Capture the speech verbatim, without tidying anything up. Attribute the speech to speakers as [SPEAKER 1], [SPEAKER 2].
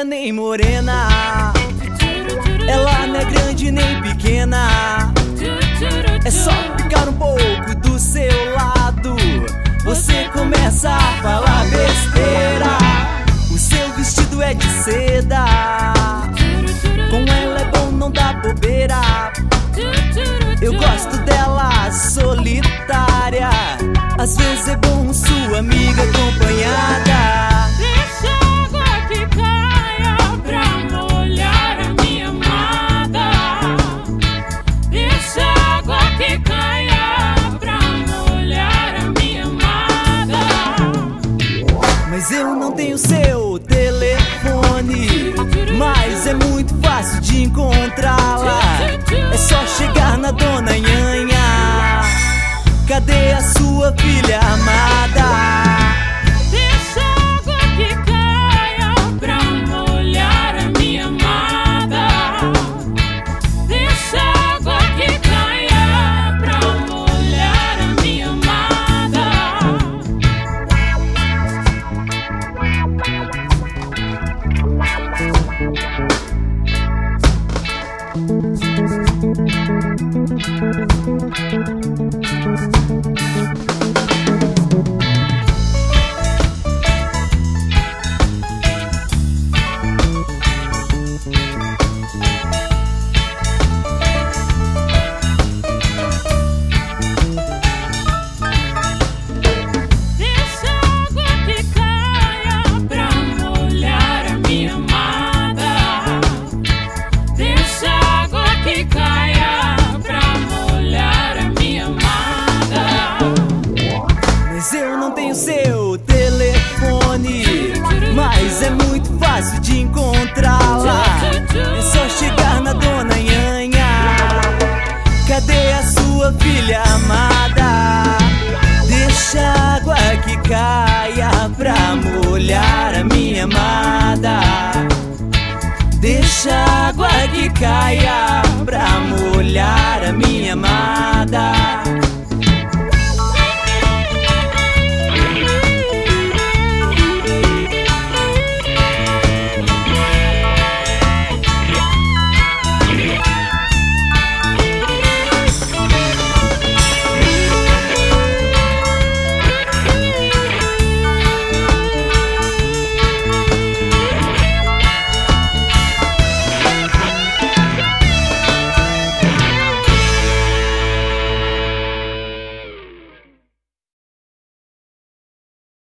[SPEAKER 1] loira nem morena, ela não é grande nem pequena. É só ficar um pouco do seu lado, você começa a falar besteira. O seu vestido é de seda, com ela é bom, não dá bobeira. Eu gosto dela solitária, às vezes é bom sua amiga acompanhada.
[SPEAKER 2] Deixa a água que caia pra molhar a minha amada. Deixa a água que caia pra molhar a minha amada.
[SPEAKER 1] Mas eu não tenho seu telefone, mas é muito fácil de encontrá-la. É só chegar na Dona Nhanha. Cadê a sua filha amada?
[SPEAKER 2] Deixa a água que caia pra molhar a minha amada. Deixa a água que caia pra molhar a minha amada.
[SPEAKER 1] Seu telefone, mas é muito fácil de encontrá-la. É só chegar na Dona Nhanha. Cadê a sua filha amada? Deixa a água que caia pra molhar a minha amada. Deixa a água que caia pra molhar a minha amada.